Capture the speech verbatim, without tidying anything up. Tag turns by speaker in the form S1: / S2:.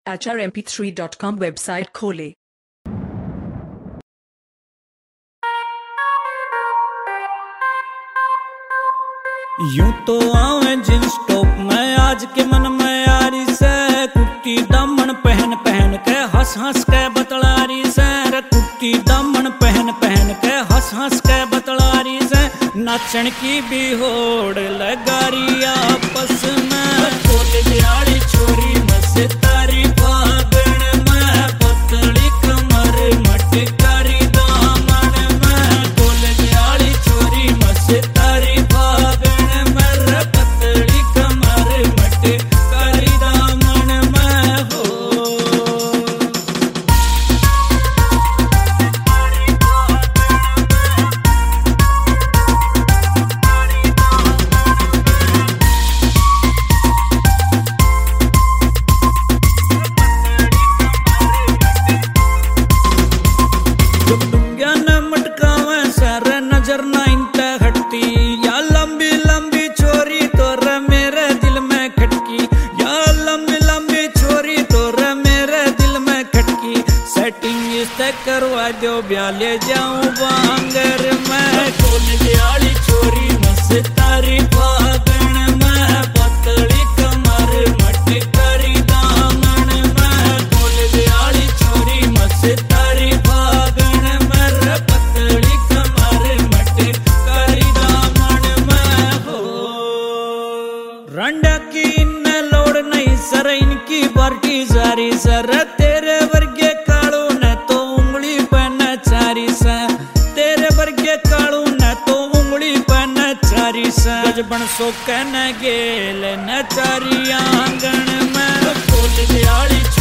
S1: H R M P three dot com website खोले।
S2: यूं तो आवे जींस टॉप में आज के मन में यारी से, कुर्ती दामन पहन पहन के हंस हंस के बतलारी से, रे कुर्ती दामन पहन पहन के हंस हंस के बतलारी से, नाचन की भी होड़ लगारी आपस में। कॉलेज वाली छोरी मस्तारी फागण में, पतली कमर मटकारी दामन में, कॉलेज वाली छोरी मस्तारी फागण में, रे पतली कमर मटकारी दामन में हो। नजर ना इंता हटती या लंबी लंबी छोरी तो रे मेरे दिल में खटकी, या लंबी लंबी छोरी तो रे मेरे दिल में खटकी, सेटिंग इससे करवा दो ब्याह ले जाऊं बांगर में। कॉलेज वाली छोरी मस्तारी फागण में, पतली कमर मटकारी दामन में, कॉलेज वाली छोरी मस्तारी फागण में, रे पतली कमर मटकारी दामन में हो। रंडा की इन्ने लोड़ नहीं सर, इनकी बार्टी जारी सर, तेरे वर्गे कालू ने तो उंगली पे नचारी सा, तेरे वर्गे कालू ने तो उंगली पे नचारी सा, गजबन सो कहने गेल नचारी आंगन में। कॉलेज वाली